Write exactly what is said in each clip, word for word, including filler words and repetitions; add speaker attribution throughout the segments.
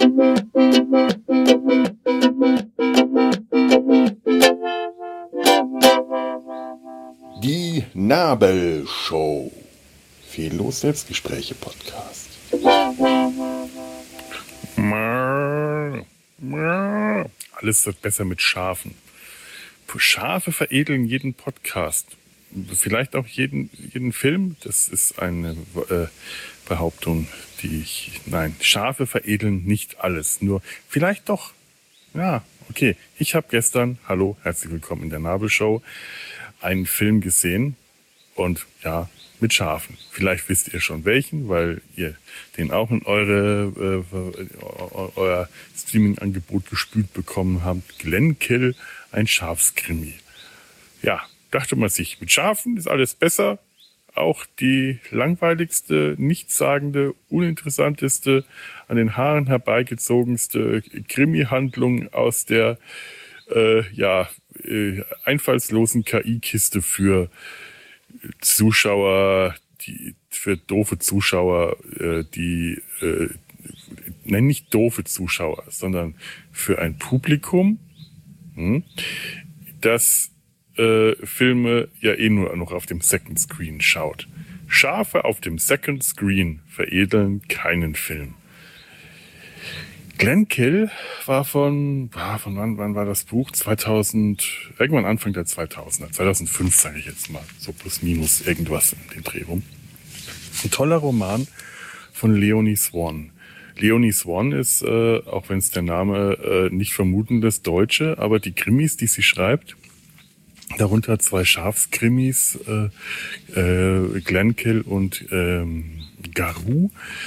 Speaker 1: Die Nabelshow. Fehllos Selbstgespräche Podcast.
Speaker 2: Alles wird besser mit Schafen. Schafe veredeln jeden Podcast. Vielleicht auch jeden, jeden Film. Das ist eine äh, Behauptung, die ich... Nein, Schafe veredeln nicht alles. Nur vielleicht doch. Ja, okay. Ich habe gestern, hallo, herzlich willkommen in der Nabelshow, einen Film gesehen. Und ja, mit Schafen. Vielleicht wisst ihr schon welchen, weil ihr den auch in eure äh, euer Streaming-Angebot gespült bekommen habt. Glenkill, ein Schafskrimi. Ja, dachte man sich, mit Schafen ist alles besser. Auch die langweiligste, nichtssagende, uninteressanteste, an den Haaren herbeigezogenste Krimi-Handlung aus der äh, ja äh, einfallslosen K I-Kiste für Zuschauer, die für doofe Zuschauer, äh, die äh, nein, nicht doofe Zuschauer, sondern für ein Publikum, hm, das äh, Filme ja eh nur noch auf dem Second Screen schaut. Schafe auf dem Second Screen veredeln keinen Film. Glenkill war von, war von wann, wann war das Buch? zweitausend, irgendwann Anfang der zweitausender, zweitausendfünf sage ich jetzt mal, so plus minus irgendwas in den Dreh rum. Ein toller Roman von Leonie Swan. Leonie Swan ist, äh, auch wenn es der Name äh, nicht vermuten lässt, Deutsche, aber die Krimis, die sie schreibt, darunter zwei Schafskrimis, äh, äh, Glenkill und ähm, Garou,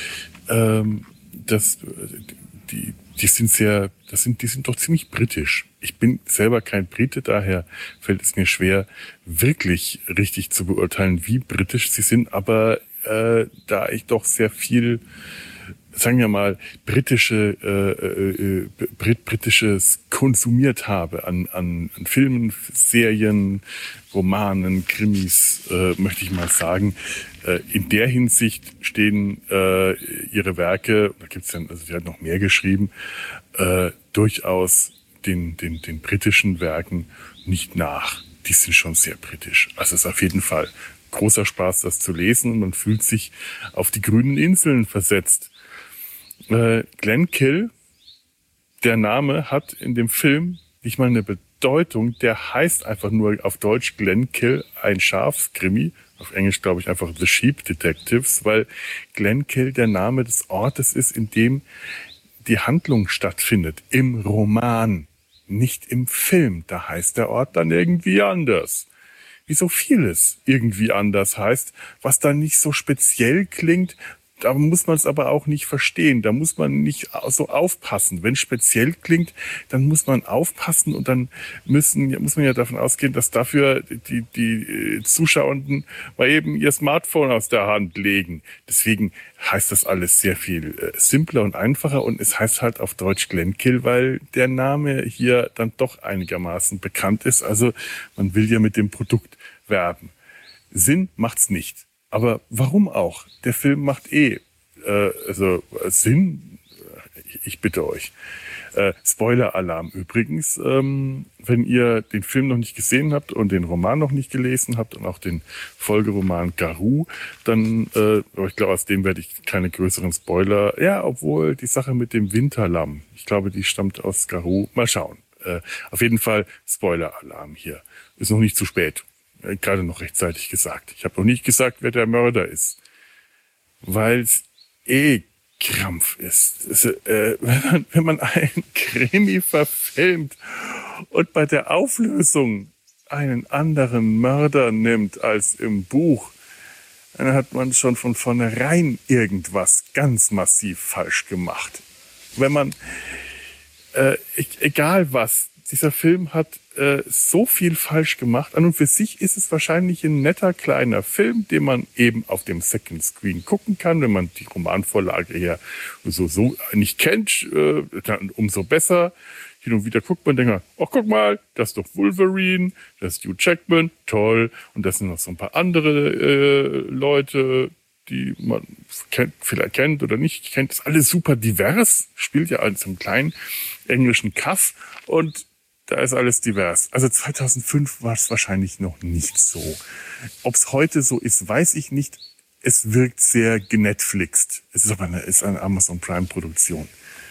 Speaker 2: ähm, das Die, die sind sehr, das sind, die sind doch ziemlich britisch. Ich bin selber kein Brite, daher fällt es mir schwer, wirklich richtig zu beurteilen, wie britisch sie sind. Aber äh, da ich doch sehr viel, sagen wir mal, britische, äh, äh, Brit, britisches konsumiert habe an, an, an Filmen, Serien, Romanen, Krimis, äh, möchte ich mal sagen. Äh, in der Hinsicht stehen äh, ihre Werke, da gibt's dann, also sie hat noch mehr geschrieben, äh, durchaus den, den, den britischen Werken nicht nach. Die sind schon sehr britisch. Also es ist auf jeden Fall großer Spaß, das zu lesen, und man fühlt sich auf die grünen Inseln versetzt. Äh, Glenkill, der Name hat in dem Film nicht mal eine Bedeutung. Der heißt einfach nur auf Deutsch Glenkill, ein Schafskrimi. Auf Englisch glaube ich einfach The Sheep Detectives, weil Glenkill der Name des Ortes ist, in dem die Handlung stattfindet. Im Roman, nicht im Film. Da heißt der Ort dann irgendwie anders. Wie so vieles irgendwie anders heißt, was dann nicht so speziell klingt. Da muss man es aber auch nicht verstehen. Da muss man nicht so aufpassen. Wenn es speziell klingt, dann muss man aufpassen, und dann müssen, muss man ja davon ausgehen, dass dafür die, die Zuschauenden mal eben ihr Smartphone aus der Hand legen. Deswegen heißt das alles sehr viel simpler und einfacher, und es heißt halt auf Deutsch Glenkill, weil der Name hier dann doch einigermaßen bekannt ist. Also man will ja mit dem Produkt werben. Sinn macht's nicht. Aber warum auch? Der Film macht eh äh, also Sinn. Ich, ich bitte euch. Äh, Spoiler-Alarm übrigens. Ähm, wenn ihr den Film noch nicht gesehen habt und den Roman noch nicht gelesen habt und auch den Folgeroman Garou, dann, äh, ich glaube, aus dem werde ich keine größeren Spoiler. Ja, obwohl die Sache mit dem Winterlamm, ich glaube, die stammt aus Garou. Mal schauen. Äh, auf jeden Fall Spoiler-Alarm hier. Ist noch nicht zu spät. Gerade noch rechtzeitig gesagt. Ich habe noch nicht gesagt, wer der Mörder ist. Weil es eh Krampf ist. Es, äh, wenn, man, wenn man einen Krimi verfilmt und bei der Auflösung einen anderen Mörder nimmt als im Buch, dann hat man schon von vornherein irgendwas ganz massiv falsch gemacht. Wenn man, äh, egal was, dieser Film hat äh, so viel falsch gemacht. An und für sich ist es wahrscheinlich ein netter kleiner Film, den man eben auf dem Second Screen gucken kann, wenn man die Romanvorlage her so, so nicht kennt, äh, dann umso besser. Hin und wieder guckt man und denkt, oh, guck mal, das ist doch Wolverine, das ist Hugh Jackman, toll. Und das sind noch so ein paar andere äh, Leute, die man kennt, vielleicht kennt oder nicht kennt, ist alles super divers, spielt ja in einem kleinen englischen Kaff und da ist alles divers. Also zweitausendfünf war es wahrscheinlich noch nicht so. Ob es heute so ist, weiß ich nicht. Es wirkt sehr genetflixt. Es ist aber eine, ist eine Amazon Prime Produktion.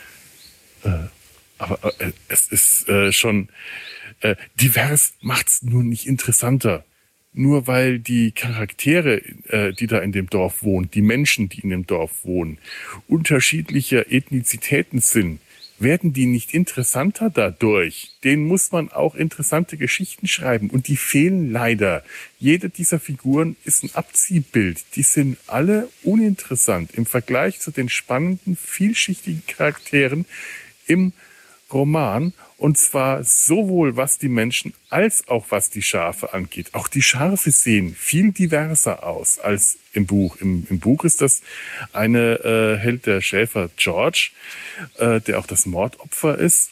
Speaker 2: Äh, aber äh, es ist äh, schon äh, divers, macht's nur nicht interessanter. Nur weil die Charaktere, äh, die da in dem Dorf wohnen, die Menschen, die in dem Dorf wohnen, unterschiedlicher Ethnizitäten sind, werden die nicht interessanter dadurch. Denen muss man auch interessante Geschichten schreiben. Und die fehlen leider. Jede dieser Figuren ist ein Abziehbild. Die sind alle uninteressant im Vergleich zu den spannenden, vielschichtigen Charakteren im Roman. Und zwar sowohl was die Menschen als auch was die Schafe angeht. Auch die Schafe sehen viel diverser aus als im Buch. Im, im Buch ist das eine, äh, hält der Schäfer George, äh, der auch das Mordopfer ist,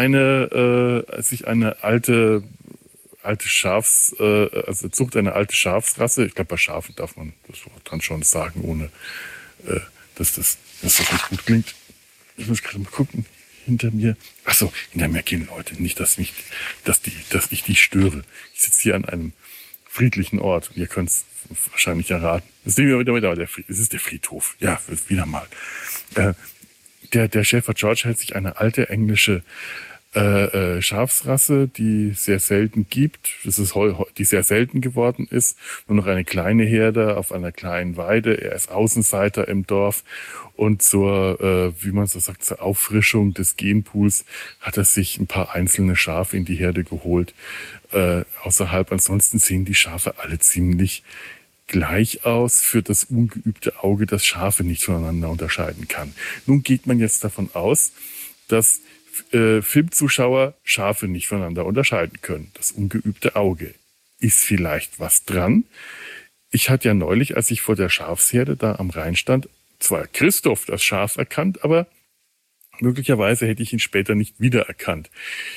Speaker 2: eine, äh, sich eine alte, alte Schafs, äh, also Zucht eine alte Schafsrasse. Ich glaube, bei Schafen darf man das dann schon sagen, ohne, äh, dass das, dass das nicht gut klingt. Ich muss gerade mal gucken. Hinter mir, ach so, hinter mir gehen Leute, nicht, dass mich, dass die, dass ich die störe. Ich sitze hier an einem friedlichen Ort. Ihr könnt es wahrscheinlich erraten. Das ist wieder, wieder, wieder der, es ist der Friedhof. Ja, wieder mal. Äh, der, der Schäfer George hält sich eine alte englische äh, äh, Schafsrasse, die sehr selten gibt. Das ist heu, die sehr selten geworden ist. Nur noch eine kleine Herde auf einer kleinen Weide. Er ist Außenseiter im Dorf. Und zur, äh, wie man so sagt, zur Auffrischung des Genpools hat er sich ein paar einzelne Schafe in die Herde geholt. Äh, außerhalb, ansonsten sehen die Schafe alle ziemlich gleich aus für das ungeübte Auge, das Schafe nicht voneinander unterscheiden kann. Nun geht man jetzt davon aus, dass äh, Filmzuschauer Schafe nicht voneinander unterscheiden können. Das ungeübte Auge. Ist vielleicht was dran? Ich hatte ja neulich, als ich vor der Schafsherde da am Rhein stand, zwar Christoph das Schaf erkannt, aber möglicherweise hätte ich ihn später nicht wiedererkannt.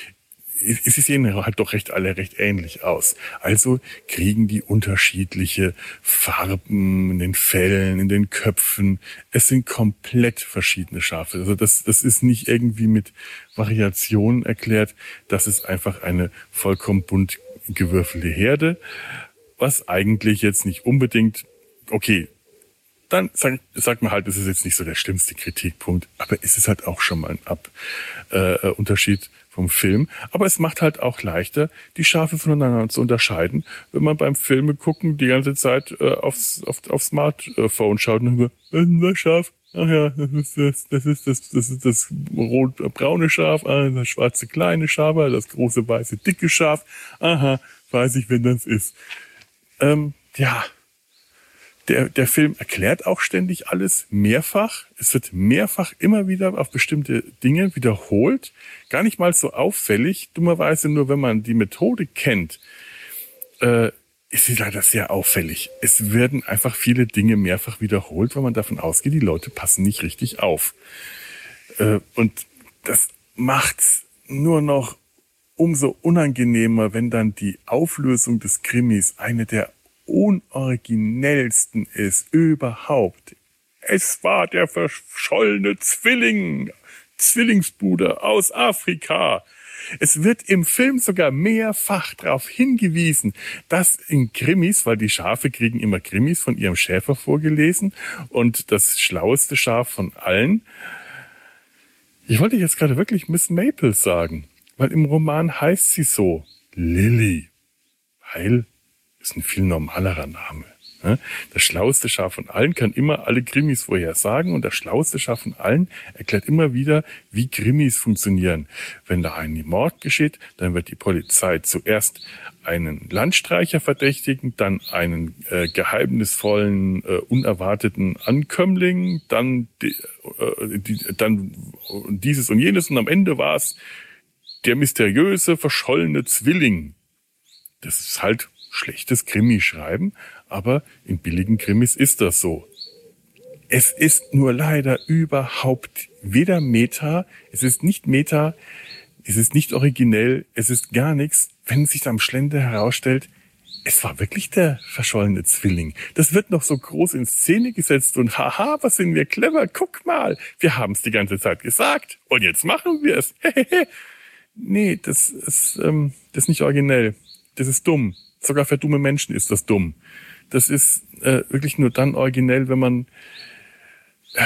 Speaker 2: Sie sehen halt doch recht alle recht ähnlich aus. Also kriegen die unterschiedliche Farben in den Fellen, in den Köpfen. Es sind komplett verschiedene Schafe. Also das, das ist nicht irgendwie mit Variationen erklärt. Das ist einfach eine vollkommen bunt gewürfelte Herde, was eigentlich jetzt nicht unbedingt, okay, dann sagt sag man halt, es ist jetzt nicht so der schlimmste Kritikpunkt, aber es ist halt auch schon mal ein Ab, äh, Unterschied vom Film. Aber es macht halt auch leichter, die Schafe voneinander zu unterscheiden, wenn man beim Filme gucken die ganze Zeit äh, aufs, auf, aufs Smartphone schaut und so, was ist denn das Schaf? Ach ja, das ist das, das ist das, das ist das rot-braune Schaf, ah, das schwarze kleine Schaf, das große weiße dicke Schaf. Aha, weiß ich, wenn das ist. Ähm, ja. Der, der Film erklärt auch ständig alles mehrfach. Es wird mehrfach immer wieder auf bestimmte Dinge wiederholt. Gar nicht mal so auffällig. Dummerweise nur, wenn man die Methode kennt, äh, ist sie leider sehr auffällig. Es werden einfach viele Dinge mehrfach wiederholt, weil man davon ausgeht, die Leute passen nicht richtig auf. Äh, und das macht's nur noch umso unangenehmer, wenn dann die Auflösung des Krimis eine der unoriginellsten ist überhaupt. Es war der verschollene Zwilling, Zwillingsbruder aus Afrika. Es wird im Film sogar mehrfach darauf hingewiesen, dass in Krimis, weil die Schafe kriegen immer Krimis von ihrem Schäfer vorgelesen und das schlaueste Schaf von allen. Ich wollte jetzt gerade wirklich Miss Maple sagen, weil im Roman heißt sie so, Lily, weil ist ein viel normalerer Name. Das schlauste Schaf von allen kann immer alle Krimis vorhersagen und das schlauste Schaf von allen erklärt immer wieder, wie Krimis funktionieren. Wenn da ein Mord geschieht, dann wird die Polizei zuerst einen Landstreicher verdächtigen, dann einen äh, geheimnisvollen, äh, unerwarteten Ankömmling, dann, die, äh, die, dann dieses und jenes und am Ende war es der mysteriöse, verschollene Zwilling. Das ist halt schlechtes Krimi-Schreiben, aber in billigen Krimis ist das so. Es ist nur leider überhaupt weder Meta, es ist nicht Meta, es ist nicht originell, es ist gar nichts, wenn sich am Schlende herausstellt, es war wirklich der verschollene Zwilling. Das wird noch so groß in Szene gesetzt und haha, was sind wir clever, guck mal, wir haben es die ganze Zeit gesagt und jetzt machen wir es. Nee, das ist, ähm, das ist nicht originell. Das ist dumm. Sogar für dumme Menschen ist das dumm. Das ist äh, wirklich nur dann originell, wenn man äh,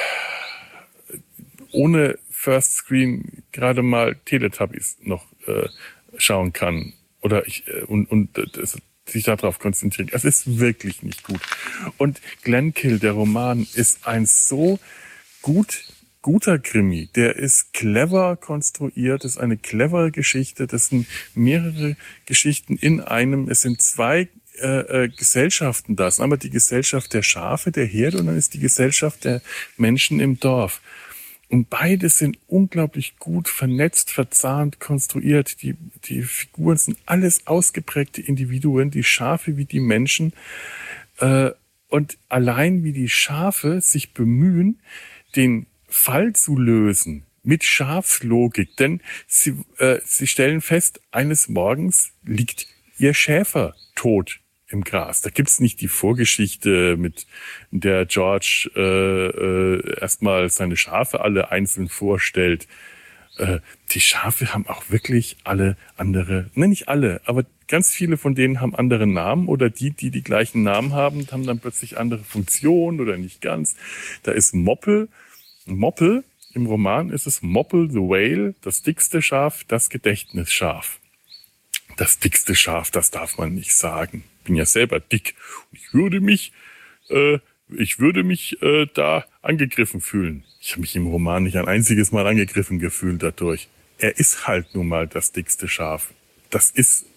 Speaker 2: ohne First Screen gerade mal Teletubbies noch äh, schauen kann. Oder ich äh, und, und äh, das, sich darauf konzentrieren. Es ist wirklich nicht gut. Und Glennkill, der Roman, ist ein so gut guter Krimi. Der ist clever konstruiert, ist eine clevere Geschichte. Das sind mehrere Geschichten in einem. Es sind zwei äh, äh, Gesellschaften da. Es ist einmal die Gesellschaft der Schafe, der Herde, und dann ist die Gesellschaft der Menschen im Dorf. Und beide sind unglaublich gut vernetzt, verzahnt, konstruiert. Die, die Figuren sind alles ausgeprägte Individuen, die Schafe wie die Menschen. Äh, und allein wie die Schafe sich bemühen, den Fall zu lösen mit Schafslogik. Denn sie, äh, sie stellen fest, eines Morgens liegt ihr Schäfer tot im Gras. Da gibt's nicht die Vorgeschichte, mit der George äh, äh, erstmal seine Schafe alle einzeln vorstellt. Äh, die Schafe haben auch wirklich alle andere, ne, nicht alle, aber ganz viele von denen haben andere Namen, oder die, die die gleichen Namen haben, haben dann plötzlich andere Funktionen oder nicht ganz. Da ist Moppel. Moppel, im Roman ist es Moppel the Whale, das dickste Schaf, das Gedächtnisschaf. Das dickste Schaf, das darf man nicht sagen. Ich bin ja selber dick. Und ich würde mich, äh, ich würde mich äh, da angegriffen fühlen. Ich habe mich im Roman nicht ein einziges Mal angegriffen gefühlt dadurch. Er ist halt nun mal das dickste Schaf. Das ist,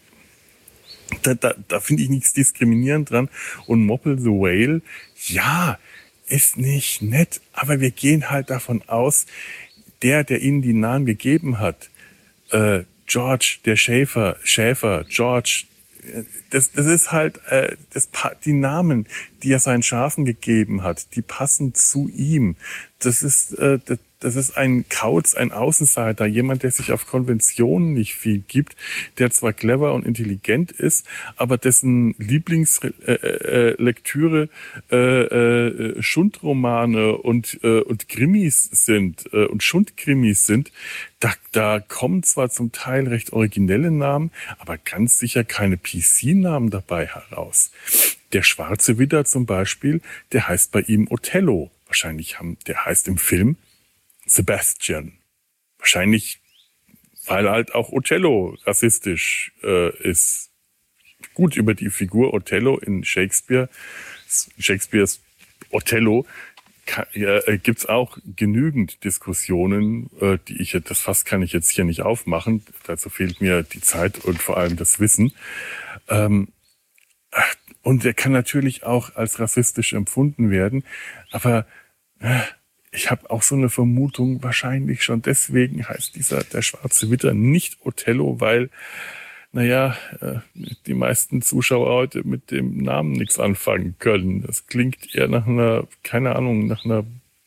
Speaker 2: da, da, da finde ich nichts diskriminierend dran. Und Moppel the Whale, ja, ist nicht nett, aber wir gehen halt davon aus, der, der ihnen die Namen gegeben hat, äh, George, der Schäfer, Schäfer, George, das, das ist halt, äh, das, die Namen, die er seinen Schafen gegeben hat, die passen zu ihm. Das ist, äh, das, das ist ein Kauz, ein Außenseiter, jemand, der sich auf Konventionen nicht viel gibt, der zwar clever und intelligent ist, aber dessen Lieblingslektüre äh, äh, äh, Schundromane und äh, und Krimis sind äh, und Schundkrimis sind. Da, da kommen zwar zum Teil recht originelle Namen, aber ganz sicher keine P C-Namen dabei heraus. Der Schwarze Widder zum Beispiel, der heißt bei ihm Othello. Wahrscheinlich haben, der heißt im Film Sebastian. Wahrscheinlich, weil halt auch Othello rassistisch äh, ist. Gut, über die Figur Othello in Shakespeare, Shakespeares Othello, äh, gibt's auch genügend Diskussionen, äh, die ich, das Fass kann ich jetzt hier nicht aufmachen. Dazu fehlt mir die Zeit und vor allem das Wissen. Ähm, und der kann natürlich auch als rassistisch empfunden werden, aber äh, ich habe auch so eine Vermutung, wahrscheinlich schon deswegen heißt dieser der Schwarze Widder nicht Othello, weil, naja, die meisten Zuschauer heute mit dem Namen nichts anfangen können. Das klingt eher nach einer, keine Ahnung, nach einer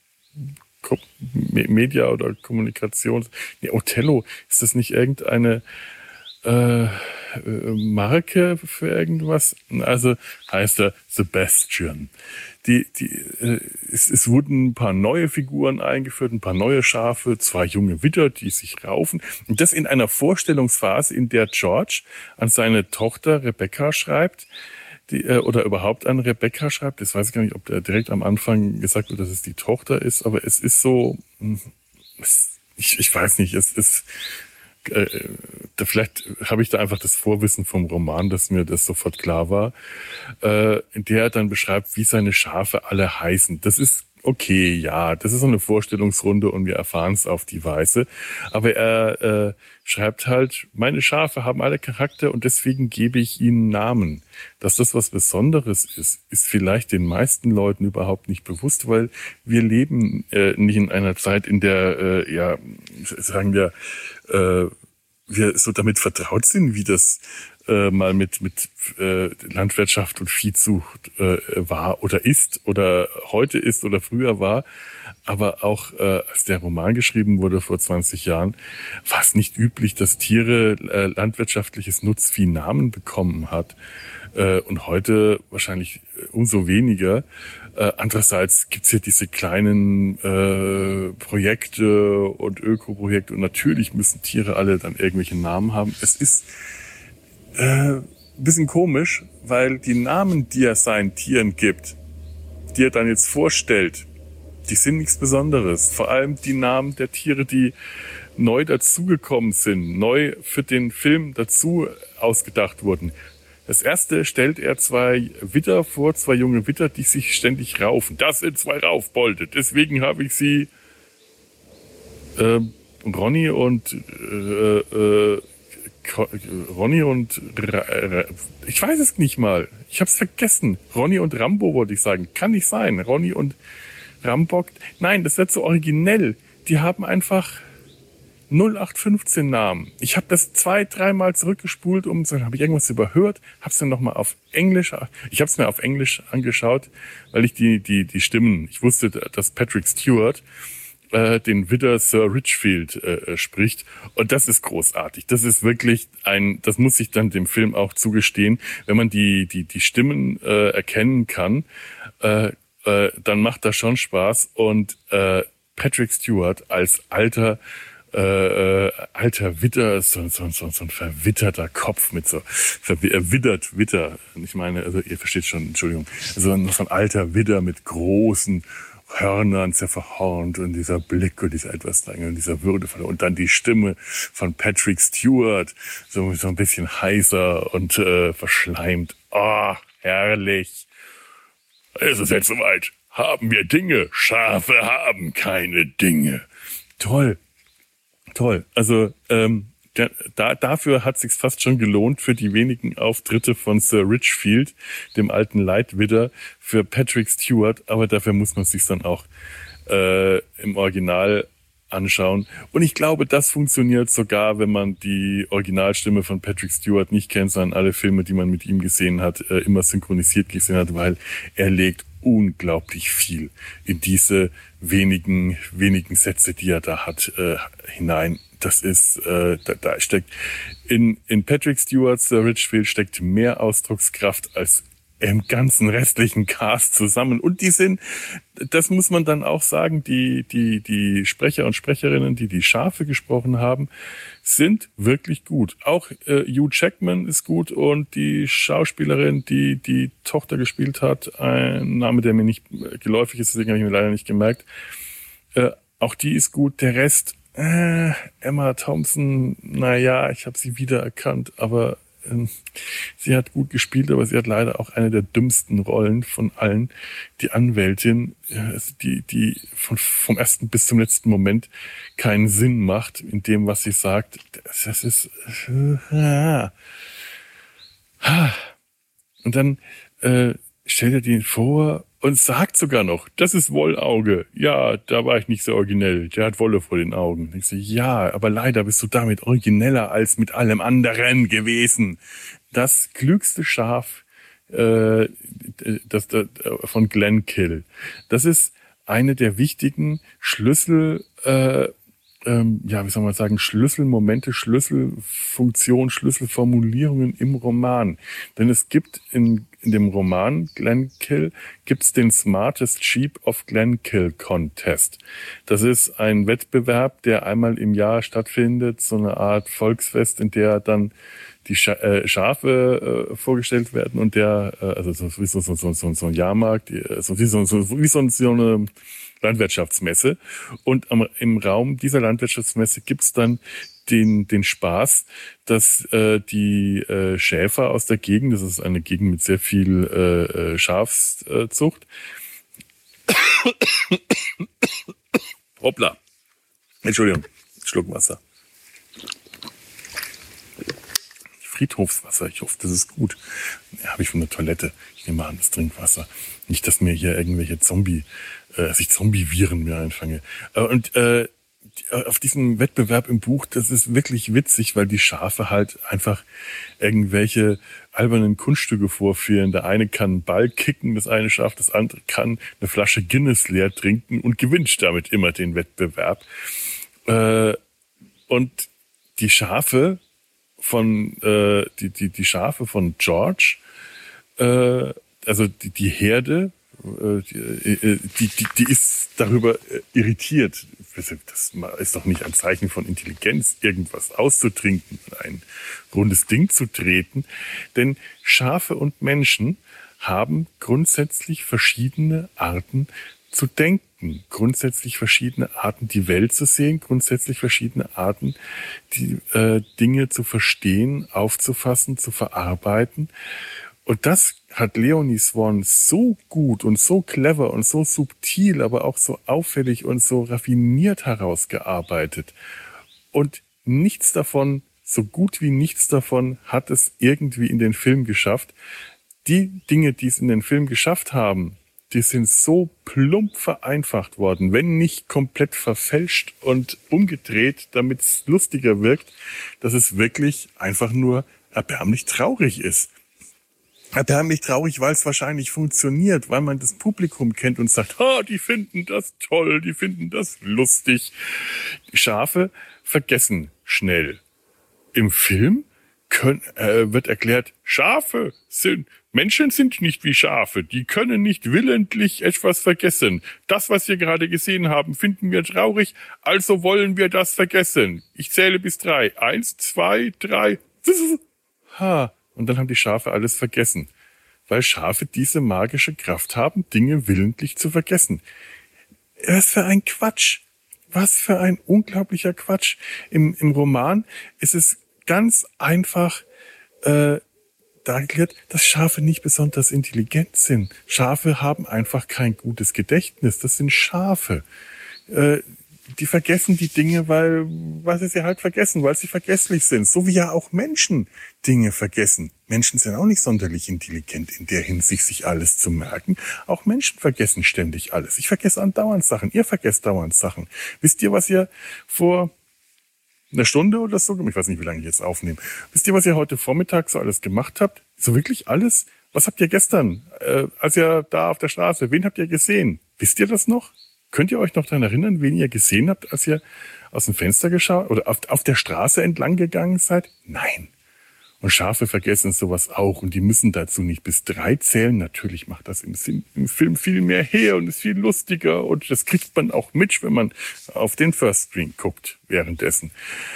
Speaker 2: Media- oder Kommunikations... Nee, Othello, ist das nicht irgendeine äh, Marke für irgendwas? Also heißt er Sebastian. Die, die, äh, es, es wurden ein paar neue Figuren eingeführt, ein paar neue Schafe, zwei junge Widder, die sich raufen. Und das in einer Vorstellungsphase, in der George an seine Tochter Rebecca schreibt, die, äh, oder überhaupt an Rebecca schreibt. Das weiß ich gar nicht, ob der direkt am Anfang gesagt wird, dass es die Tochter ist, aber es ist so, es, ich, ich weiß nicht, es ist, äh, da vielleicht habe ich da einfach das Vorwissen vom Roman, dass mir das sofort klar war, äh, in der er dann beschreibt, wie seine Schafe alle heißen. Das ist okay, ja, das ist so eine Vorstellungsrunde und wir erfahren es auf die Weise. Aber er äh, schreibt halt, meine Schafe haben alle Charakter und deswegen gebe ich ihnen Namen. Dass das was Besonderes ist, ist vielleicht den meisten Leuten überhaupt nicht bewusst, weil wir leben äh, nicht in einer Zeit, in der, äh, ja, sagen wir, äh, wir so damit vertraut sind, wie das äh, mal mit mit äh, Landwirtschaft und Viehzucht äh, war oder ist oder heute ist oder früher war. aber auch äh, als der Roman geschrieben wurde vor zwanzig Jahren, war es nicht üblich, dass Tiere äh, landwirtschaftliches Nutzvieh Namen bekommen hat. Äh, und heute wahrscheinlich umso weniger. Äh, andererseits gibt's hier diese kleinen äh, Projekte und Ökoprojekte und natürlich müssen Tiere alle dann irgendwelche Namen haben. Es ist äh, ein bisschen komisch, weil die Namen, die er seinen Tieren gibt, die er dann jetzt vorstellt, die sind nichts Besonderes. Vor allem die Namen der Tiere, die neu dazugekommen sind, neu für den Film dazu ausgedacht wurden. Das erste stellt er zwei Widder vor, zwei junge Widder, die sich ständig raufen. Das sind zwei Raufbolde, deswegen habe ich sie äh, Ronny und äh, äh, Ronny und Ra- ich weiß es nicht mal. Ich habe es vergessen. Ronny und Rambo wollte ich sagen. Kann nicht sein. Ronny und Rambock. Nein, das wird so originell. Die haben einfach null acht fünfzehn Namen. Ich habe das zwei, dreimal zurückgespult, um zu, habe ich irgendwas überhört, habe es dann nochmal auf Englisch, ich habe es mir auf Englisch angeschaut, weil ich die die die Stimmen, ich wusste, dass Patrick Stewart äh, den Widder Sir Richfield äh, spricht und das ist großartig. Das ist wirklich ein, das muss ich dann dem Film auch zugestehen, wenn man die die die Stimmen äh, erkennen kann, äh, äh, dann macht das schon Spaß und äh, Patrick Stewart als alter Äh, äh, alter Widder, so, so, so, so ein verwitterter Kopf mit so verwittert Witter. Ich meine, also ihr versteht schon, Entschuldigung, also noch so ein alter Widder mit großen Hörnern, sehr verhornt und dieser Blick und dieser etwas und dieser Würdevolle und dann die Stimme von Patrick Stewart, so so ein bisschen heiser und äh, verschleimt. Ah, oh, herrlich. Es ist jetzt soweit. Haben wir Dinge? Schafe haben keine Dinge. Toll. Toll. Also ähm, da, dafür hat sich's fast schon gelohnt für die wenigen Auftritte von Sir Richfield, dem alten Leitwidder, für Patrick Stewart. Aber dafür muss man sich's dann auch äh, im Original anschauen. Und ich glaube, das funktioniert sogar, wenn man die Originalstimme von Patrick Stewart nicht kennt, sondern alle Filme, die man mit ihm gesehen hat, äh, immer synchronisiert gesehen hat, weil er legt unglaublich viel in diese wenigen wenigen Sätze, die er da hat, äh, hinein. Das ist, äh, da, da steckt in in Patrick Stewarts Sir Richfield steckt mehr Ausdruckskraft als im ganzen restlichen Cast zusammen. Und die sind, das muss man dann auch sagen, die die die Sprecher und Sprecherinnen, die die Schafe gesprochen haben, sind wirklich gut. Auch äh, Hugh Jackman ist gut und die Schauspielerin, die die Tochter gespielt hat, ein Name, der mir nicht geläufig ist, deswegen habe ich mir leider nicht gemerkt, äh, auch die ist gut. Der Rest, äh, Emma Thompson, naja, ich habe sie wiedererkannt, aber sie hat gut gespielt, aber sie hat leider auch eine der dümmsten Rollen von allen. Die Anwältin, die die von, vom ersten bis zum letzten Moment keinen Sinn macht in dem, was sie sagt. Das ist... Und dann äh, stellt er den vor und sagt sogar noch, das ist Wollauge. Ja, da war ich nicht so originell. Der hat Wolle vor den Augen. Ich so, ja, aber leider bist du damit origineller als mit allem anderen gewesen. Das klügste Schaf äh, das, das, von Glenkill. Das ist eine der wichtigen Schlüssel, äh, ähm, ja, wie soll man sagen, Schlüsselmomente, Schlüsselfunktionen, Schlüsselformulierungen im Roman. Denn es gibt in, in dem Roman Glenkill gibt's den Smartest Sheep of Glenkill Contest. Das ist ein Wettbewerb, der einmal im Jahr stattfindet, so eine Art Volksfest, in der dann die Scha- äh, Schafe äh, vorgestellt werden und der, äh, also so wie so, so, so, so, so ein Jahrmarkt, äh, so wie so, so, wie so, so eine Landwirtschaftsmesse. Und am, im Raum dieser Landwirtschaftsmesse gibt's dann den den Spaß, dass äh, die äh, Schäfer aus der Gegend, das ist eine Gegend mit sehr viel äh, Schafszucht, hoppla, Entschuldigung, Schluck Wasser. Friedhofswasser, ich hoffe, das ist gut. Ja, habe ich von der Toilette. Ich nehme an, das Trinkwasser. Nicht, dass mir hier irgendwelche Zombie, äh, dass ich Zombie-Viren mir einfange. Äh, und äh, auf diesem Wettbewerb im Buch, das ist wirklich witzig, weil die Schafe halt einfach irgendwelche albernen Kunststücke vorführen. Der eine kann einen Ball kicken, das eine Schaf, das andere kann eine Flasche Guinness leer trinken und gewinnt damit immer den Wettbewerb. Äh, und die Schafe von äh, die die die Schafe von George, äh, also die die Herde, äh, die, die die die ist darüber irritiert. Das ist doch nicht ein Zeichen von Intelligenz, irgendwas auszutrinken, ein rundes Ding zu treten. Denn Schafe und Menschen haben grundsätzlich verschiedene Arten zu denken, grundsätzlich verschiedene Arten, die Welt zu sehen, grundsätzlich verschiedene Arten, die äh, Dinge zu verstehen, aufzufassen, zu verarbeiten. Und das hat Leonie Swann so gut und so clever und so subtil, aber auch so auffällig und so raffiniert herausgearbeitet. Und nichts davon, so gut wie nichts davon, hat es irgendwie in den Film geschafft. Die Dinge, die es in den Film geschafft haben, die sind so plump vereinfacht worden, wenn nicht komplett verfälscht und umgedreht, damit es lustiger wirkt, dass es wirklich einfach nur erbärmlich traurig ist. Erbärmlich traurig, weil es wahrscheinlich funktioniert, weil man das Publikum kennt und sagt, ha, die finden das toll, die finden das lustig. Schafe vergessen schnell. Im Film können, äh, wird erklärt, Schafe sind, Menschen sind nicht wie Schafe, die können nicht willentlich etwas vergessen. Das, was wir gerade gesehen haben, finden wir traurig, also wollen wir das vergessen. Ich zähle bis drei. Eins, zwei, drei. Ha. Und dann haben die Schafe alles vergessen, weil Schafe diese magische Kraft haben, Dinge willentlich zu vergessen. Was für ein Quatsch. Was für ein unglaublicher Quatsch. Im, im Roman ist es ganz einfach äh, dargelegt, dass Schafe nicht besonders intelligent sind. Schafe haben einfach kein gutes Gedächtnis. Das sind Schafe. Äh, die vergessen die Dinge, weil, weil sie sie halt vergessen, weil sie vergesslich sind. So wie ja auch Menschen Dinge vergessen. Menschen sind auch nicht sonderlich intelligent in der Hinsicht, sich alles zu merken. Auch Menschen vergessen ständig alles. Ich vergesse andauernd Sachen. Ihr vergesst dauernd Sachen. Wisst ihr, was ihr vor einer Stunde oder so, ich weiß nicht, wie lange ich jetzt aufnehme, wisst ihr, was ihr heute Vormittag so alles gemacht habt? So wirklich alles? Was habt ihr gestern, äh, als ihr da auf der Straße, wen habt ihr gesehen? Wisst ihr das noch? Könnt ihr euch noch daran erinnern, wen ihr gesehen habt, als ihr aus dem Fenster geschaut oder auf, auf der Straße entlang gegangen seid? Nein. Und Schafe vergessen sowas auch und die müssen dazu nicht bis drei zählen. Natürlich macht das im, im Film viel mehr her und ist viel lustiger und das kriegt man auch mit, wenn man auf den First Screen guckt währenddessen.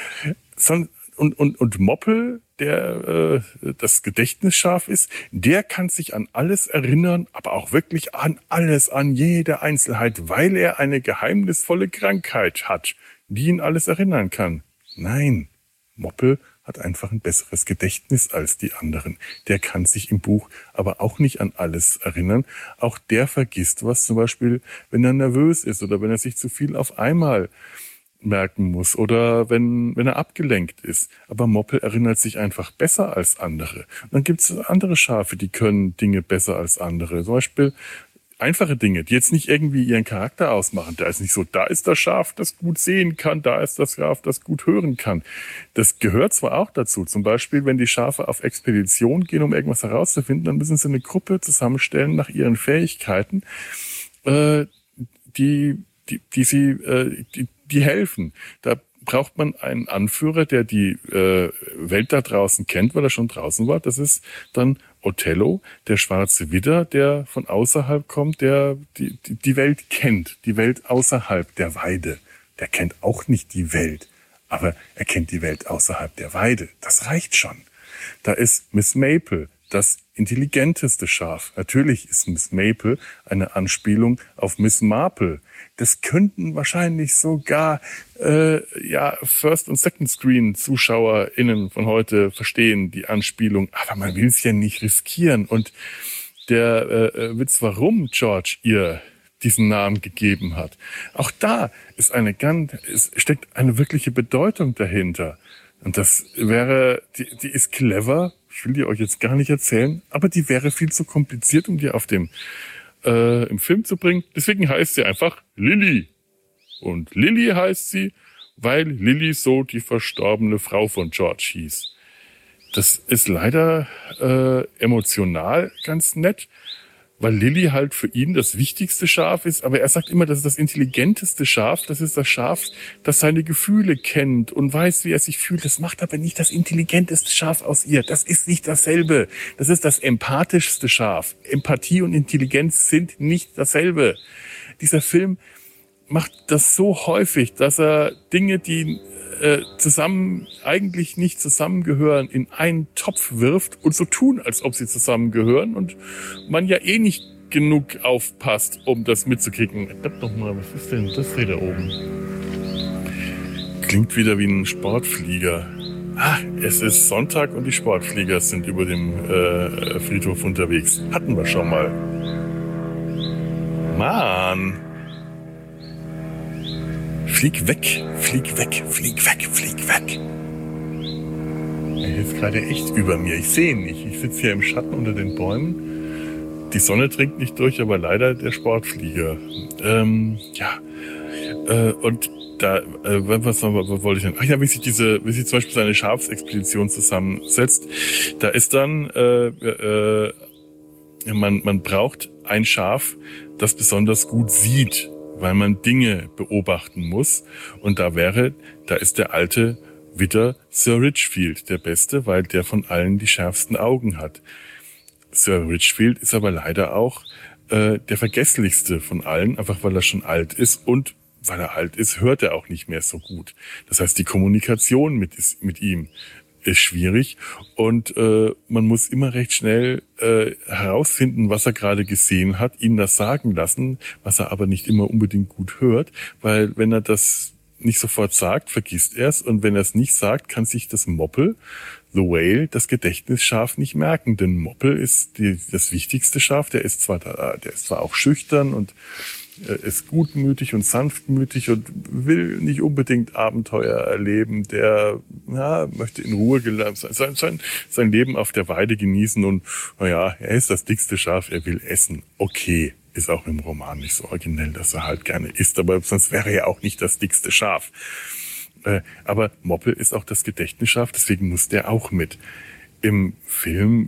Speaker 2: Und, und, und Moppel, der äh, das Gedächtnisschaf ist, der kann sich an alles erinnern, aber auch wirklich an alles, an jede Einzelheit, weil er eine geheimnisvolle Krankheit hat, die ihn alles erinnern kann. Nein, Moppel hat einfach ein besseres Gedächtnis als die anderen. Der kann sich im Buch aber auch nicht an alles erinnern. Auch der vergisst was, zum Beispiel, wenn er nervös ist oder wenn er sich zu viel auf einmal merken muss oder wenn wenn er abgelenkt ist. Aber Moppel erinnert sich einfach besser als andere. Und dann gibt es andere Schafe, die können Dinge besser als andere. Zum Beispiel einfache Dinge, die jetzt nicht irgendwie ihren Charakter ausmachen. Da ist nicht so, da ist das Schaf, das gut sehen kann, da ist das Schaf, das gut hören kann. Das gehört zwar auch dazu. Zum Beispiel, wenn die Schafe auf Expedition gehen, um irgendwas herauszufinden, dann müssen sie eine Gruppe zusammenstellen nach ihren Fähigkeiten, äh, die die die sie äh, die die helfen. Da braucht man einen Anführer, der die äh, Welt da draußen kennt, weil er schon draußen war. Das ist dann Othello, der schwarze Widder, der von außerhalb kommt, der die, die, die Welt kennt, die Welt außerhalb der Weide. Der kennt auch nicht die Welt, aber er kennt die Welt außerhalb der Weide. Das reicht schon. Da ist Miss Maple, das intelligenteste Schaf. Natürlich ist Miss Maple eine Anspielung auf Miss Marple. Das könnten wahrscheinlich sogar äh, ja First- und Second-Screen-ZuschauerInnen von heute verstehen, die Anspielung. Aber man will es ja nicht riskieren. Und der äh, Witz, warum George ihr diesen Namen gegeben hat, auch da ist eine ganz, es steckt eine wirkliche Bedeutung dahinter. Und das wäre, die, die ist clever. Ich will die euch jetzt gar nicht erzählen, aber die wäre viel zu kompliziert, um die auf dem äh, im Film zu bringen. Deswegen heißt sie einfach Lily. Und Lily heißt sie, weil Lily so die verstorbene Frau von George hieß. Das ist leider äh, emotional ganz nett, weil Lily halt für ihn das wichtigste Schaf ist. Aber er sagt immer, das ist das intelligenteste Schaf. Das ist das Schaf, das seine Gefühle kennt und weiß, wie er sich fühlt. Das macht aber nicht das intelligenteste Schaf aus ihr. Das ist nicht dasselbe. Das ist das empathischste Schaf. Empathie und Intelligenz sind nicht dasselbe. Dieser Film macht das so häufig, dass er Dinge, die äh, zusammen eigentlich nicht zusammengehören, in einen Topf wirft und so tun, als ob sie zusammengehören und man ja eh nicht genug aufpasst, um das mitzukriegen. Verdammt noch mal, was ist denn das hier da oben? Klingt wieder wie ein Sportflieger. Ah, es ist Sonntag und die Sportflieger sind über dem äh, Friedhof unterwegs. Hatten wir schon mal. Mann! Flieg weg, flieg weg, flieg weg, flieg weg. Er ist gerade echt über mir. Ich sehe ihn nicht. Ich sitze hier im Schatten unter den Bäumen. Die Sonne dringt nicht durch, aber leider der Sportflieger. Ähm, ja. Äh, und da, äh, was, was wollte ich denn? Ach ja, wie sich diese, wie sich zum Beispiel seine Schafsexpedition zusammensetzt. Da ist dann, äh, äh, man, man braucht ein Schaf, das besonders gut sieht, weil man Dinge beobachten muss. Und da wäre, da ist der alte Widder Sir Richfield der Beste, weil der von allen die schärfsten Augen hat. Sir Richfield ist aber leider auch äh, der vergesslichste von allen, einfach weil er schon alt ist und weil er alt ist, hört er auch nicht mehr so gut. Das heißt, die Kommunikation mit, ist, mit ihm ist schwierig und äh, man muss immer recht schnell äh, herausfinden, was er gerade gesehen hat, ihn das sagen lassen, was er aber nicht immer unbedingt gut hört, weil wenn er das nicht sofort sagt, vergisst er es und wenn er es nicht sagt, kann sich das Moppel, the Whale, das Gedächtnisschaf nicht merken, denn Moppel ist die, das wichtigste Schaf, der ist zwar da, der ist zwar auch schüchtern und ist gutmütig und sanftmütig und will nicht unbedingt Abenteuer erleben. Der ja, möchte in Ruhe sein, sein, sein Leben auf der Weide genießen und naja, er ist das dickste Schaf, er will essen. Okay, ist auch im Roman nicht so originell, dass er halt gerne isst, aber sonst wäre er ja auch nicht das dickste Schaf. Äh, aber Moppel ist auch das Gedächtnisschaf, deswegen muss der auch mit. Im Film,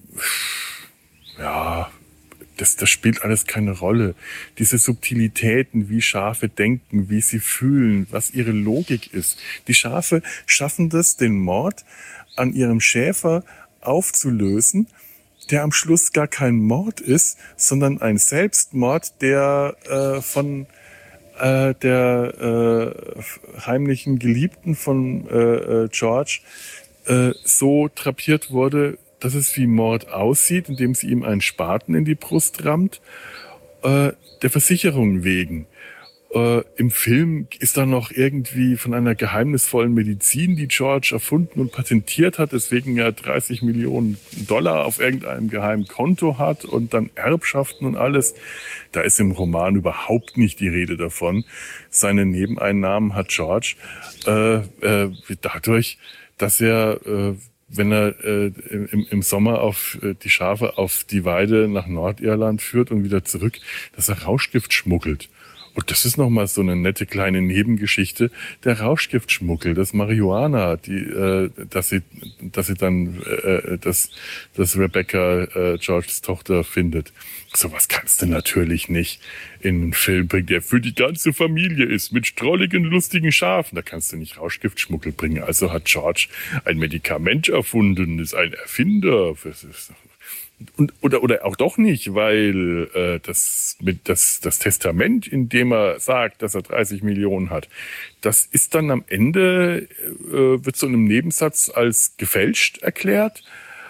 Speaker 2: ja... Das, das spielt alles keine Rolle. Diese Subtilitäten, wie Schafe denken, wie sie fühlen, was ihre Logik ist. Die Schafe schaffen das, den Mord an ihrem Schäfer aufzulösen, der am Schluss gar kein Mord ist, sondern ein Selbstmord, der äh, von äh, der äh, heimlichen Geliebten von äh, George äh, so drapiert wurde, dass es wie Mord aussieht, indem sie ihm einen Spaten in die Brust rammt, äh, der Versicherung wegen. Äh, Im Film ist da noch irgendwie von einer geheimnisvollen Medizin, die George erfunden und patentiert hat, deswegen er dreißig Millionen Dollar auf irgendeinem geheimen Konto hat und dann Erbschaften und alles. Da ist im Roman überhaupt nicht die Rede davon. Seine Nebeneinnahmen hat George äh, äh, dadurch, dass er äh, wenn er äh, im, im Sommer auf äh, die Schafe auf die Weide nach Nordirland führt und wieder zurück, dass er Rauschgift schmuggelt. Und das ist nochmal so eine nette kleine Nebengeschichte. Der Rauschgiftschmuggel, das Marihuana, die, äh, dass sie, dass sie dann, äh, dass, dass Rebecca äh, Georges Tochter findet. Sowas kannst du natürlich nicht in einen Film bringen, der für die ganze Familie ist, mit strolligen, lustigen Schafen. Da kannst du nicht Rauschgiftschmuggel bringen. Also hat George ein Medikament erfunden, ist ein Erfinder. Und, oder, oder auch doch nicht, weil äh, das, mit das, das Testament, in dem er sagt, dass er dreißig Millionen hat, das ist dann am Ende, äh, wird so in einem Nebensatz als gefälscht erklärt,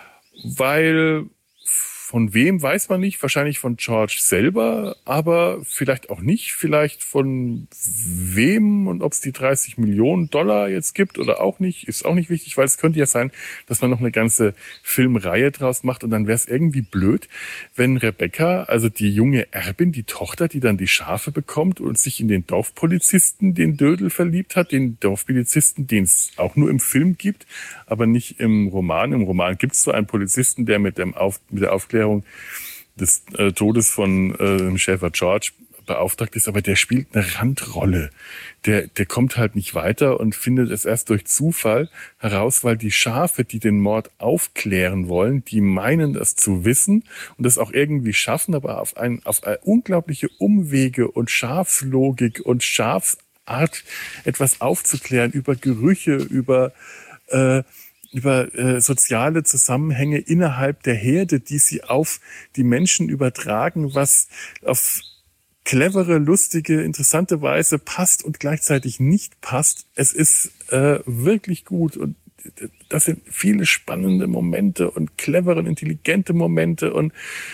Speaker 2: weil von wem weiß man nicht, wahrscheinlich von George selber, aber vielleicht auch nicht, vielleicht von wem und ob es die dreißig Millionen Dollar jetzt gibt oder auch nicht, ist auch nicht wichtig, weil es könnte ja sein, dass man noch eine ganze Filmreihe draus macht und dann wäre es irgendwie blöd, wenn Rebecca, also die junge Erbin, die Tochter, die dann die Schafe bekommt und sich in den Dorfpolizisten, den Dödel, verliebt hat, den Dorfpolizisten, den es auch nur im Film gibt, aber nicht im Roman. Im Roman gibt es so einen Polizisten, der mit, dem Auf, mit der Aufklärung des äh, Todes von äh, Schäfer George beauftragt ist, aber der spielt eine Randrolle. Der, der kommt halt nicht weiter und findet es erst durch Zufall heraus, weil die Schafe, die den Mord aufklären wollen, die meinen, das zu wissen und das auch irgendwie schaffen, aber auf ein, auf eine unglaubliche Umwege und Schafslogik und Schafsart etwas aufzuklären über Gerüche, über äh, über äh, soziale Zusammenhänge innerhalb der Herde, die sie auf die Menschen übertragen, was auf clevere, lustige, interessante Weise passt und gleichzeitig nicht passt. Es ist äh, wirklich gut und das sind viele spannende Momente und clevere und intelligente Momente und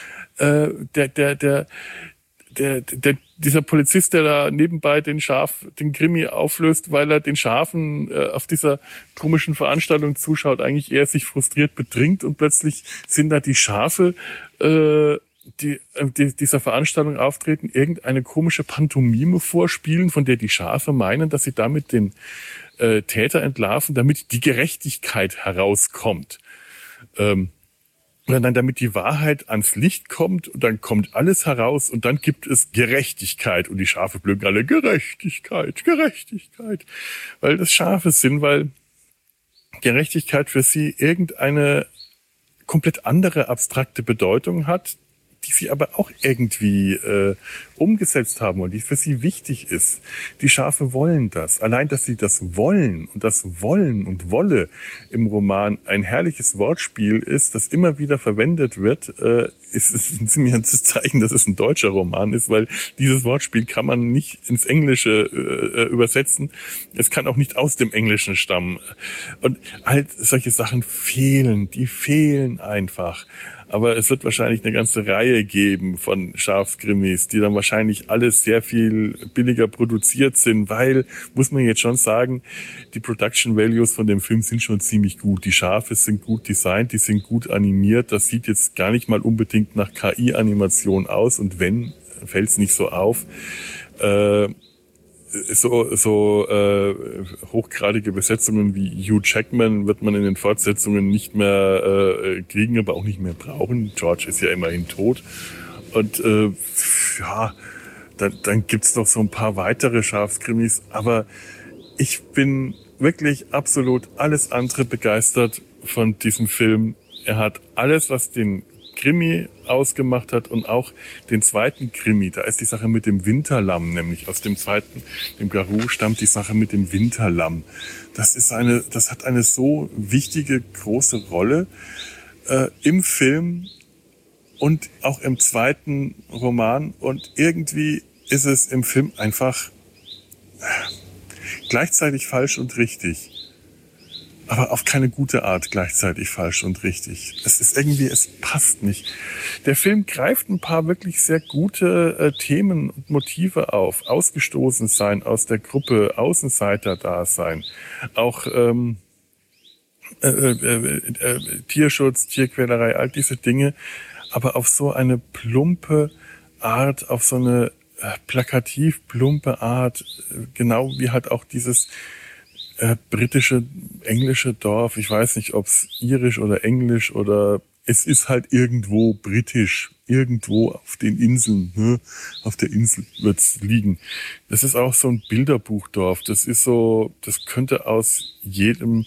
Speaker 2: äh, der der der Der, der, dieser Polizist, der da nebenbei den Schaf, den Krimi auflöst, weil er den Schafen äh, auf dieser komischen Veranstaltung zuschaut, eigentlich eher sich frustriert betrinkt und plötzlich sind da die Schafe, äh, die, die dieser Veranstaltung auftreten, irgendeine komische Pantomime vorspielen, von der die Schafe meinen, dass sie damit den äh, Täter entlarven, damit die Gerechtigkeit herauskommt. Ähm, Und dann, damit die Wahrheit ans Licht kommt und dann kommt alles heraus und dann gibt es Gerechtigkeit und die Schafe blöken alle Gerechtigkeit, Gerechtigkeit, weil das Schafe sind, weil Gerechtigkeit für sie irgendeine komplett andere abstrakte Bedeutung hat, die sie aber auch irgendwie äh, umgesetzt haben und die für sie wichtig ist. Die Schafe wollen das. Allein, dass sie das wollen und das Wollen und Wolle im Roman ein herrliches Wortspiel ist, das immer wieder verwendet wird, äh, ist, ist ein ziemliches Zeichen, dass es ein deutscher Roman ist, weil dieses Wortspiel kann man nicht ins Englische äh, übersetzen. Es kann auch nicht aus dem Englischen stammen. Und halt solche Sachen fehlen, die fehlen einfach. Aber es wird wahrscheinlich eine ganze Reihe geben von Schafskrimis, die dann wahrscheinlich alles sehr viel billiger produziert sind, weil, muss man jetzt schon sagen, die Production Values von dem Film sind schon ziemlich gut. Die Schafe sind gut designt, die sind gut animiert. Das sieht jetzt gar nicht mal unbedingt nach K I-Animation aus und wenn, fällt es nicht so auf. Äh, So, so äh, hochgradige Besetzungen wie Hugh Jackman wird man in den Fortsetzungen nicht mehr äh, kriegen, aber auch nicht mehr brauchen. George ist ja immerhin tot. Und äh, ja, dann, dann gibt's noch so ein paar weitere Schafskrimis. Aber ich bin wirklich absolut alles andere begeistert von diesem Film. Er hat alles, was den Krimi ausgemacht hat und auch den zweiten Krimi. Da ist die Sache mit dem Winterlamm, nämlich aus dem zweiten, dem Garou, stammt die Sache mit dem Winterlamm. Das ist eine, das hat eine so wichtige, große Rolle äh, im Film und auch im zweiten Roman und irgendwie ist es im Film einfach äh, gleichzeitig falsch und richtig. Aber auf keine gute Art gleichzeitig falsch und richtig. Es ist irgendwie, es passt nicht. Der Film greift ein paar wirklich sehr gute äh, Themen und Motive auf. Ausgestoßen sein aus der Gruppe, Außenseiter-Dasein. Auch ähm, äh, äh, äh, Tierschutz, Tierquälerei, all diese Dinge. Aber auf so eine plumpe Art, auf so eine äh, plakativ plumpe Art. Äh, genau wie halt auch dieses Äh, britische, englische Dorf. Ich weiß nicht, ob es irisch oder englisch oder es ist halt irgendwo britisch. Irgendwo auf den Inseln. Ne? Auf der Insel wird's liegen. Das ist auch so ein Bilderbuchdorf. Das ist so, das könnte aus jedem,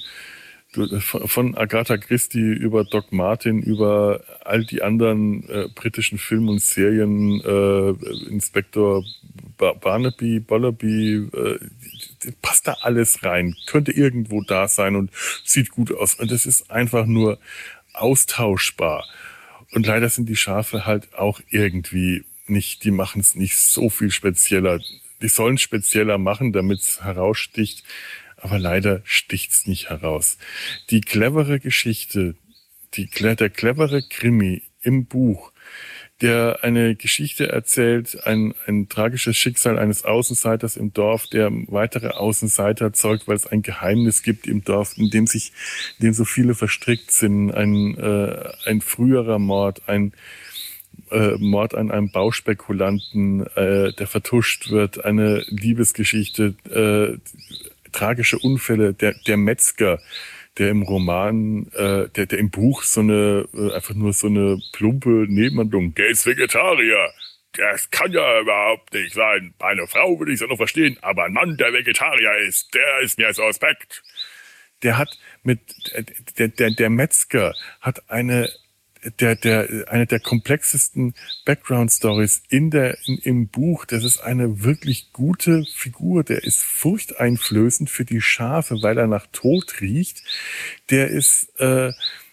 Speaker 2: von Agatha Christie über Doc Martin, über all die anderen äh, britischen Filme und Serien, äh, Inspektor Barnaby, Bollaby, äh, passt da alles rein, könnte irgendwo da sein und sieht gut aus. Und es ist einfach nur austauschbar. Und leider sind die Schafe halt auch irgendwie nicht, die machen es nicht so viel spezieller. Die sollen spezieller machen, damit es heraussticht. Aber leider sticht's nicht heraus. Die clevere Geschichte, die, der clevere Krimi im Buch, der eine Geschichte erzählt, ein, ein tragisches Schicksal eines Außenseiters im Dorf, der weitere Außenseiter zeugt, weil es ein Geheimnis gibt im Dorf, in dem sich, in dem so viele verstrickt sind, ein, äh, ein früherer Mord, ein äh, Mord an einem Bauspekulanten, äh, der vertuscht wird, eine Liebesgeschichte, äh, tragische Unfälle, der, der Metzger, der im Roman, äh, der, der im Buch so eine, äh, einfach nur so eine plumpe Nebenhandlung, der ist Vegetarier, das kann ja überhaupt nicht sein. Bei einer Frau würde ich es ja noch verstehen, aber ein Mann, der Vegetarier ist, der ist mir suspekt. Der hat mit, der, der, der Metzger hat eine, der, der, eine der komplexesten Background-Stories in der, in, im Buch. Das ist eine wirklich gute Figur. Der ist furchteinflößend für die Schafe, weil er nach Tod riecht. Der ist, äh,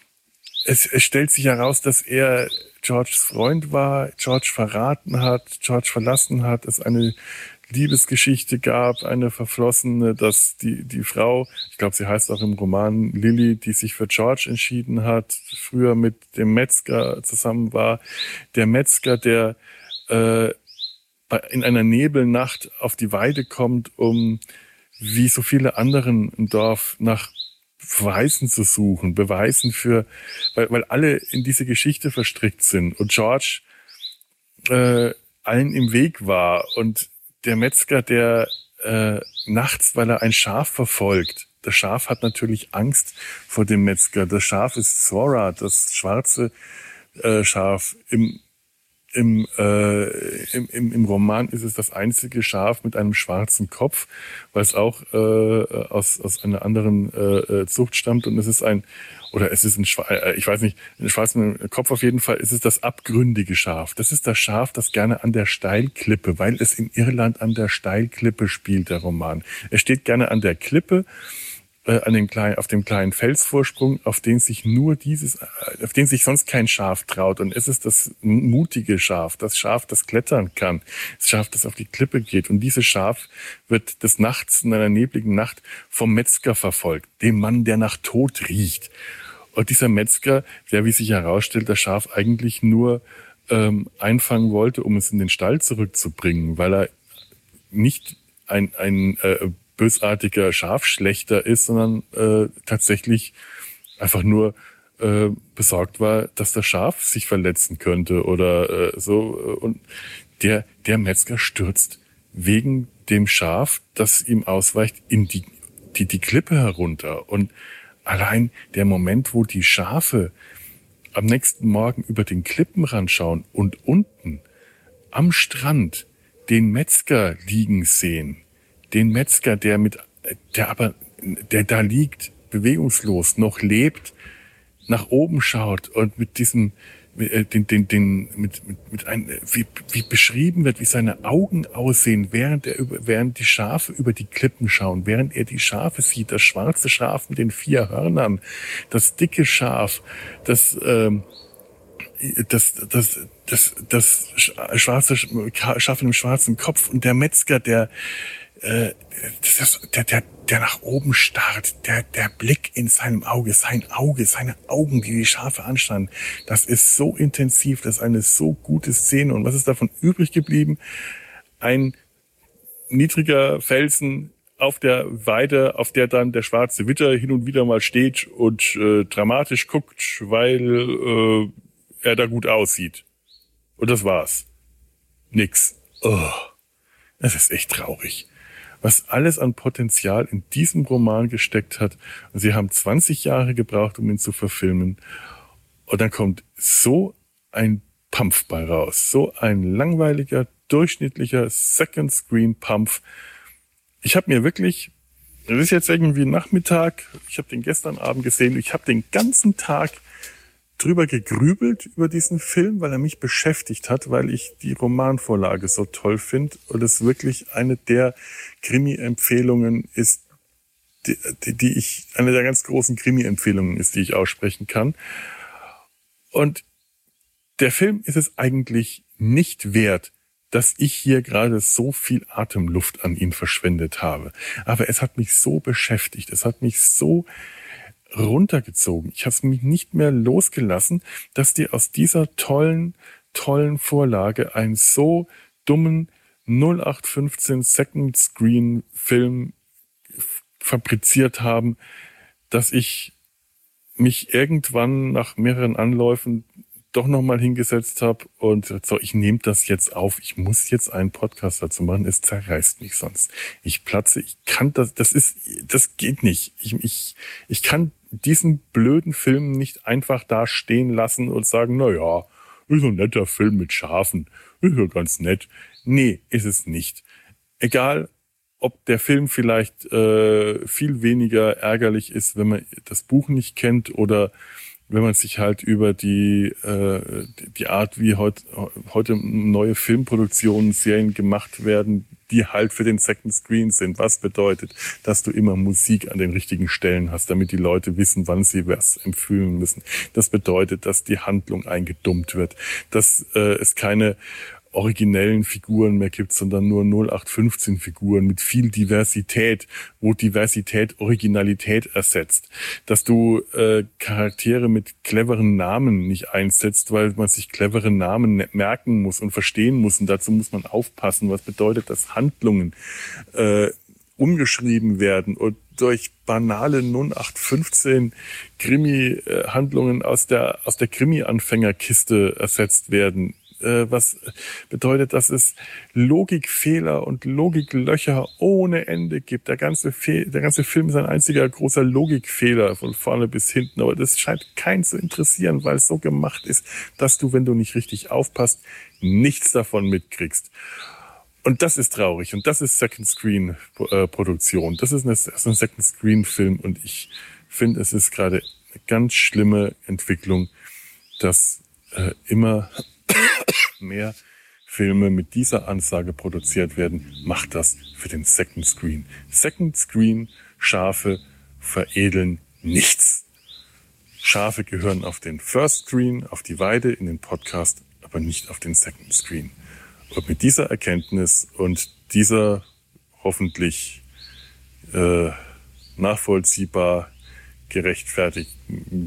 Speaker 2: es, es stellt sich heraus, dass er Georges Freund war, George verraten hat, George verlassen hat, es eine Liebesgeschichte gab, eine verflossene, dass die, die Frau, ich glaube, sie heißt auch im Roman Lily, die sich für George entschieden hat, früher mit dem Metzger zusammen war. Der Metzger, der äh, in einer Nebelnacht auf die Weide kommt, um wie so viele anderen im Dorf nach Beweisen zu suchen, Beweisen für, weil, weil alle in diese Geschichte verstrickt sind und George äh, allen im Weg war und der Metzger, der äh, nachts, weil er ein Schaf verfolgt, das Schaf hat natürlich Angst vor dem Metzger. Das Schaf ist Zora, das schwarze äh, Schaf. Im Im, äh, im, im, im Roman ist es das einzige Schaf mit einem schwarzen Kopf, weil es auch äh, aus, aus einer anderen äh, Zucht stammt. Und es ist ein, oder es ist ein, ich weiß nicht, ein schwarzen Kopf auf jeden Fall, ist es das abgründige Schaf. Das ist das Schaf, das gerne an der Steilklippe, weil es in Irland an der Steilklippe spielt, der Roman. Es steht gerne an der Klippe, an dem kleinen, auf dem kleinen Felsvorsprung, auf den sich nur dieses, auf den sich sonst kein Schaf traut. Und es ist das mutige Schaf, das Schaf, das klettern kann, das Schaf, das auf die Klippe geht. Und dieses Schaf wird des Nachts, in einer nebligen Nacht, vom Metzger verfolgt, dem Mann, der nach Tod riecht. Und dieser Metzger, der, wie sich herausstellt, das Schaf eigentlich nur ähm, einfangen wollte, um es in den Stall zurückzubringen, weil er nicht ein, ein äh, bösartiger Schafschlechter ist, sondern äh, tatsächlich einfach nur äh, besorgt war, dass das Schaf sich verletzen könnte oder äh, so. Und der, der Metzger stürzt wegen dem Schaf, das ihm ausweicht, in die, die, die Klippe herunter. Und allein der Moment, wo die Schafe am nächsten Morgen über den Klippenrand schauen und unten am Strand den Metzger liegen sehen, den Metzger, der mit, der aber, der da liegt, bewegungslos, noch lebt, nach oben schaut und mit diesem, den, den, den, mit, mit, mit ein, wie, wie beschrieben wird, wie seine Augen aussehen, während er über, während die Schafe über die Klippen schauen, während er die Schafe sieht, das schwarze Schaf mit den vier Hörnern, das dicke Schaf, das, ähm, das, das, das, das schwarze Schaf mit dem schwarzen Kopf und der Metzger, der, Das ist, der, der, der nach oben starrt, der, der Blick in seinem Auge, sein Auge, seine Augen, die die Schafe anstarren, das ist so intensiv, das ist eine so gute Szene. Und was ist davon übrig geblieben? Ein niedriger Felsen auf der Weide, auf der dann der schwarze Witter hin und wieder mal steht und äh, dramatisch guckt, weil äh, er da gut aussieht. Und das war's. Nix. Oh, das ist echt traurig. Was alles an Potenzial in diesem Roman gesteckt hat. Und sie haben zwanzig Jahre gebraucht, um ihn zu verfilmen. Und dann kommt so ein Pampf bei raus. So ein langweiliger, durchschnittlicher Second-Screen-Pampf. Ich habe mir wirklich, das ist jetzt irgendwie Nachmittag, ich habe den gestern Abend gesehen, ich habe den ganzen Tag drüber gegrübelt über diesen Film, weil er mich beschäftigt hat, weil ich die Romanvorlage so toll finde und es wirklich eine der Krimi-Empfehlungen ist, die, die, die ich, eine der ganz großen Krimi-Empfehlungen ist, die ich aussprechen kann. Und der Film ist es eigentlich nicht wert, dass ich hier gerade so viel Atemluft an ihn verschwendet habe. Aber es hat mich so beschäftigt, es hat mich so runtergezogen. Ich habe es mich nicht mehr losgelassen, dass die aus dieser tollen, tollen Vorlage einen so dummen null acht fünfzehn Second Screen Film fabriziert haben, dass ich mich irgendwann nach mehreren Anläufen doch nochmal hingesetzt habe und so, ich nehme das jetzt auf, ich muss jetzt einen Podcast dazu machen, es zerreißt mich sonst. Ich platze, ich kann das, das ist, das geht nicht. Ich, ich, ich kann diesen blöden Film nicht einfach da stehen lassen und sagen, na ja, ist so ein netter Film mit Schafen, ist ja ganz nett. Nee, ist es nicht. Egal, ob der Film vielleicht äh, viel weniger ärgerlich ist, wenn man das Buch nicht kennt oder wenn man sich halt über die äh, die Art, wie heut, heute neue Filmproduktionen, Serien gemacht werden, die halt für den Second Screen sind. Was bedeutet, dass du immer Musik an den richtigen Stellen hast, damit die Leute wissen, wann sie was empfühlen müssen. Das bedeutet, dass die Handlung eingedummt wird, dass äh, es keine originellen Figuren mehr gibt, sondern nur null acht fünfzehn Figuren mit viel Diversität, wo Diversität Originalität ersetzt. Dass du äh, Charaktere mit cleveren Namen nicht einsetzt, weil man sich clevere Namen merken muss und verstehen muss. Und dazu muss man aufpassen. Was bedeutet, dass Handlungen äh, umgeschrieben werden und durch banale null acht fünfzehn Krimi-Handlungen aus der aus der Krimi-Anfängerkiste ersetzt werden. Was bedeutet, dass es Logikfehler und Logiklöcher ohne Ende gibt. Der ganze, Fe- der ganze Film ist ein einziger großer Logikfehler von vorne bis hinten. Aber das scheint keinen zu interessieren, weil es so gemacht ist, dass du, wenn du nicht richtig aufpasst, nichts davon mitkriegst. Und das ist traurig. Und das ist Second Screen äh, Produktion. Das ist, eine, das ist ein Second Screen Film. Und ich finde, es ist gerade eine ganz schlimme Entwicklung, dass äh, immer mehr Filme mit dieser Ansage produziert werden, macht das für den Second Screen. Second Screen Schafe veredeln nichts. Schafe gehören auf den First Screen, auf die Weide, in den Podcast, aber nicht auf den Second Screen. Und mit dieser Erkenntnis und dieser hoffentlich äh, nachvollziehbar gerechtfertigt,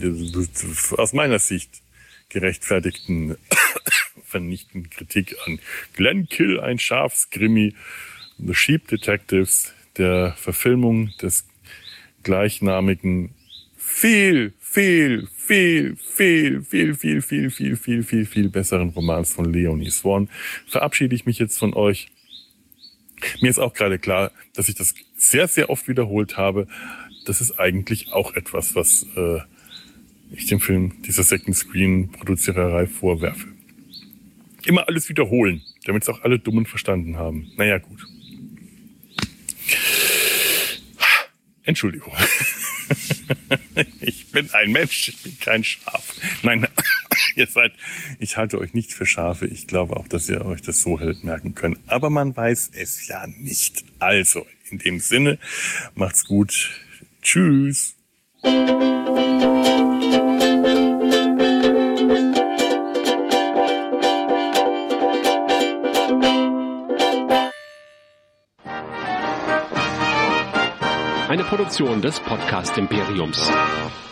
Speaker 2: aus meiner Sicht gerechtfertigten vernichtenden Kritik an Glenn Kill, ein Schafskrimi, The Sheep Detectives, der Verfilmung des gleichnamigen viel, viel, viel, viel, viel, viel, viel, viel, viel, viel, viel besseren Romans von Leonie Swan, verabschiede ich mich jetzt von euch. Mir ist auch gerade klar, dass ich das sehr, sehr oft wiederholt habe. Das ist eigentlich auch etwas, was äh, ich dem Film dieser Second Screen Produziererei vorwerfe. Immer alles wiederholen, damit es auch alle Dummen verstanden haben. Naja, gut. Entschuldigung. Ich bin ein Mensch, ich bin kein Schaf. Nein, ihr seid, ich halte euch nicht für Schafe. Ich glaube auch, dass ihr euch das so hält merken könnt. Aber man weiß es ja nicht. Also, in dem Sinne, macht's gut. Tschüss.
Speaker 3: Eine Produktion des Podcast Imperiums.